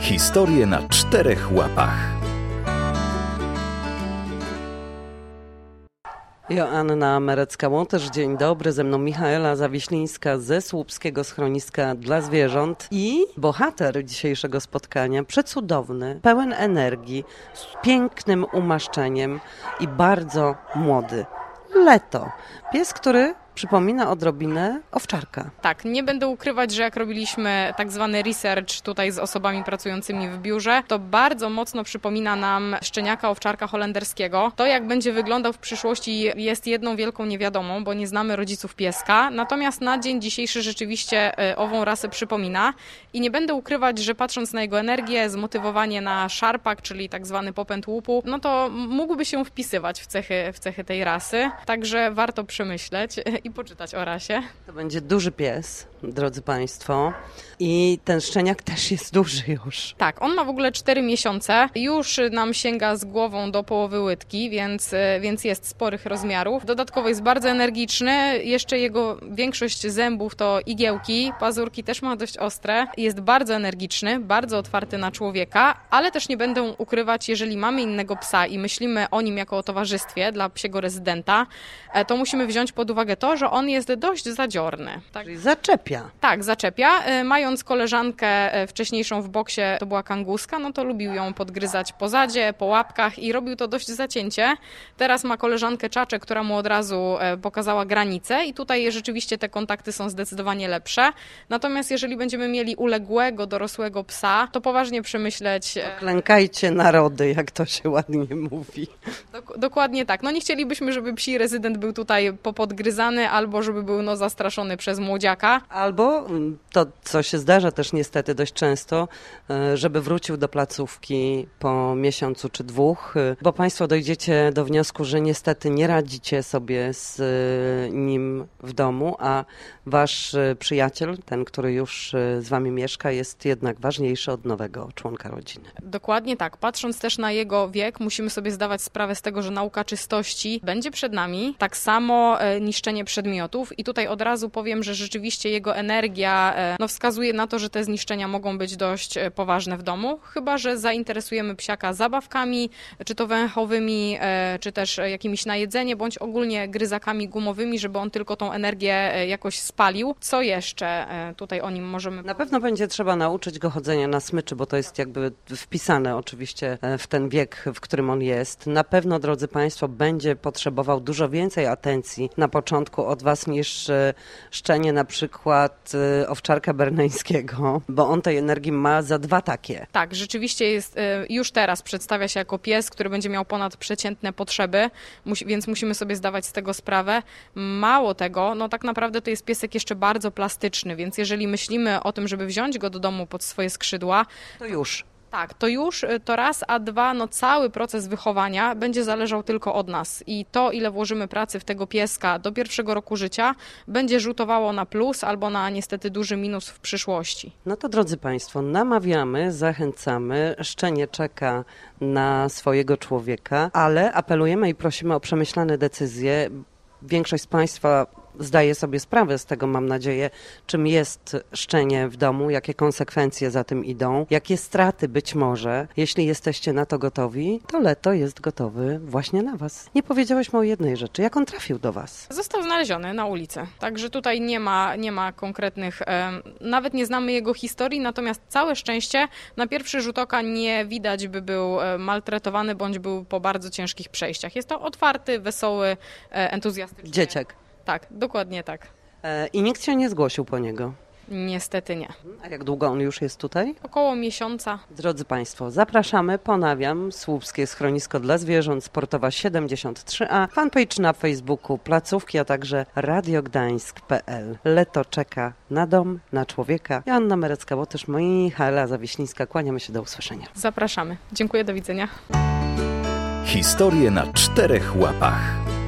Historie na 4 łapach. Joanna Merecka-Łotysz, dzień dobry. Ze mną Michaela Zawiślińska ze Słupskiego Schroniska dla Zwierząt i bohater dzisiejszego spotkania, przecudowny, pełen energii, z pięknym umaszczeniem i bardzo młody. Leto. Pies, który przypomina odrobinę owczarka. Tak, nie będę ukrywać, że jak robiliśmy tak zwany research tutaj z osobami pracującymi w biurze, to bardzo mocno przypomina nam szczeniaka owczarka holenderskiego. To, jak będzie wyglądał w przyszłości, jest jedną wielką niewiadomą, bo nie znamy rodziców pieska. Natomiast na dzień dzisiejszy rzeczywiście ową rasę przypomina i nie będę ukrywać, że patrząc na jego energię, zmotywowanie na szarpak, czyli tak zwany popęd łupu, no to mógłby się wpisywać w cechy tej rasy. Także warto przemyśleć i poczytać o rasie. To będzie duży pies, drodzy Państwo. I ten szczeniak też jest duży już. Tak, on ma w ogóle 4 miesiące. Już nam sięga z głową do połowy łydki, więc jest sporych rozmiarów. Dodatkowo jest bardzo energiczny. Jeszcze jego większość zębów to igiełki. Pazurki też ma dość ostre. Jest bardzo energiczny, bardzo otwarty na człowieka, ale też nie będę ukrywać, jeżeli mamy innego psa i myślimy o nim jako o towarzystwie dla psiego rezydenta, to musimy wziąć pod uwagę to, że on jest dość zadziorny. Tak? Czyli zaczepia. Tak, zaczepia. Mając koleżankę wcześniejszą w boksie, to była kanguska, no to lubił ją podgryzać po zadzie, po łapkach i robił to dość zacięcie. Teraz ma koleżankę Czaczę, która mu od razu pokazała granice i tutaj rzeczywiście te kontakty są zdecydowanie lepsze. Natomiast jeżeli będziemy mieli uległego, dorosłego psa, to poważnie przemyśleć... Klękajcie narody, jak to się ładnie mówi. Dokładnie tak. No nie chcielibyśmy, żeby psi rezydent był tutaj popodgryzany albo żeby był zastraszony przez młodziaka. Albo to, co się zdarza też niestety dość często, żeby wrócił do placówki po miesiącu czy 2, bo Państwo dojdziecie do wniosku, że niestety nie radzicie sobie z nim w domu, a Wasz przyjaciel, ten, który już z Wami mieszka, jest jednak ważniejszy od nowego członka rodziny. Dokładnie tak. Patrząc też na jego wiek, musimy sobie zdawać sprawę z tego, że nauka czystości będzie przed nami. Tak samo niszczenie przedmiotów i tutaj od razu powiem, że rzeczywiście jego energia wskazuje na to, że te zniszczenia mogą być dość poważne w domu, chyba że zainteresujemy psiaka zabawkami, czy to węchowymi, czy też jakimiś na jedzenie, bądź ogólnie gryzakami gumowymi, żeby on tylko tą energię jakoś spalił. Co jeszcze tutaj o nim możemy... Na pewno będzie trzeba nauczyć go chodzenia na smyczy, bo to jest jakby wpisane oczywiście w ten wiek, w którym on jest. Na pewno, drodzy Państwo, będzie potrzebował dużo więcej atencji na początku od Was niż szczenie na przykład owczarka berneńskiego, bo on tej energii ma za 2 takie. Tak, rzeczywiście jest, już teraz przedstawia się jako pies, który będzie miał ponadprzeciętne potrzeby, więc musimy sobie zdawać z tego sprawę. Mało tego, no tak naprawdę to jest piesek jeszcze bardzo plastyczny, więc jeżeli myślimy o tym, żeby wziąć go do domu pod swoje skrzydła, to już. Tak, to raz, a 2, cały proces wychowania będzie zależał tylko od nas i to, ile włożymy pracy w tego pieska do 1. roku życia, będzie rzutowało na plus albo na niestety duży minus w przyszłości. No to drodzy Państwo, namawiamy, zachęcamy, szczenie czeka na swojego człowieka, ale apelujemy i prosimy o przemyślane decyzje. Większość z Państwa zdaje sobie sprawę z tego, mam nadzieję, czym jest szczenie w domu, jakie konsekwencje za tym idą, jakie straty być może. Jeśli jesteście na to gotowi, to Leto jest gotowy właśnie na Was. Nie powiedziałyśmy o jednej rzeczy. Jak on trafił do Was? Został znaleziony na ulicy, także tutaj nie ma konkretnych, nawet nie znamy jego historii, natomiast całe szczęście na pierwszy rzut oka nie widać, by był maltretowany bądź był po bardzo ciężkich przejściach. Jest to otwarty, wesoły, entuzjastyczny. Dzieciak. Tak, dokładnie tak. I nikt się nie zgłosił po niego? Niestety nie. A jak długo on już jest tutaj? Około miesiąca. Drodzy Państwo, zapraszamy, ponawiam, Słupskie Schronisko dla Zwierząt, Sportowa 73A, fanpage na Facebooku, placówki, a także radiogdańsk.pl. Leto czeka na dom, na człowieka. Joanna Merecka-Łotysz, Michaela Zawiślińska, kłaniamy się, do usłyszenia. Zapraszamy. Dziękuję, do widzenia. Historie na 4 łapach.